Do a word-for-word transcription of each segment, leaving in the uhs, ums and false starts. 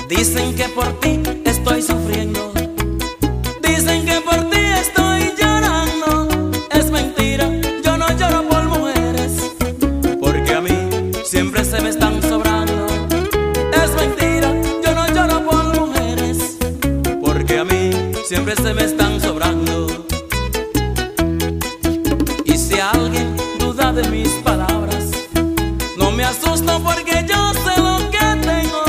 Dicen que por ti estoy sufriendo, dicen que por ti estoy llorando. Es mentira, yo no lloro por mujeres, porque a mí siempre se me están sobrando. Es mentira, yo no lloro por mujeres, porque a mí siempre se me están sobrando. Y si alguien duda de mis palabras, no me asusto porque yo sé lo que tengo.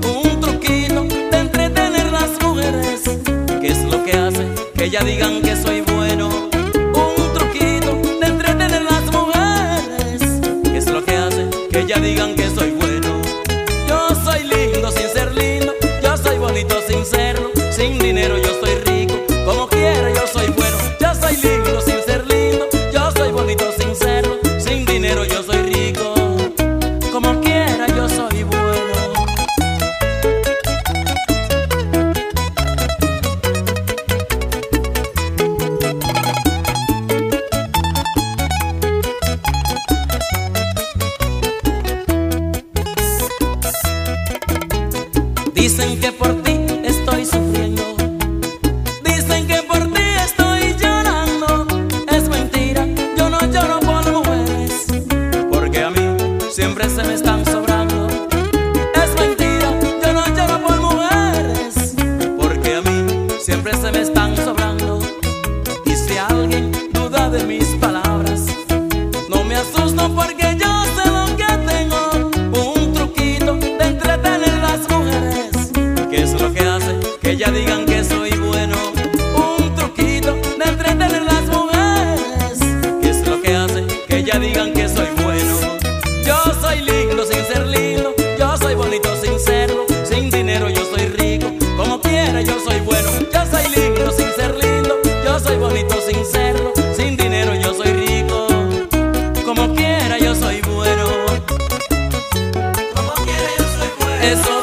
Que ellas digan que soy bueno, un truquito de entretener las mujeres, que es lo que hace que ellas digan que soy bueno. Yo soy lindo sin ser lindo, yo soy bonito sin serlo, sin dinero yo soy rico, como quiera yo soy bueno. Yo soy lindo sin ser lindo, yo soy bonito sin serlo, sin dinero yo soy rico, como quiera yo soy bueno. Dicen que por ti estoy sufriendo, dicen que por ti estoy llorando. Es mentira, yo no lloro por mujeres, porque a mí siempre se me están sobrando. Es mentira, yo no lloro por mujeres, porque a mí siempre se me están sobrando. Y si alguien duda de mis palabras, no me asusto porque yo sé lo que tengo, un truquito de entretener las mujeres, que es lo que hace que ellas digan que soy bueno. Un truquito de entretener las mujeres, que es lo que hace que ellas digan que soy bueno. Yo soy lindo sin ser lindo, yo soy bonito sin serlo, sin dinero yo soy rico, como quiera yo soy bueno. Yo soy lindo sin ser lindo, yo soy bonito sin serlo, sin dinero yo soy rico, como quiera yo soy bueno, como quiera yo soy bueno. Eso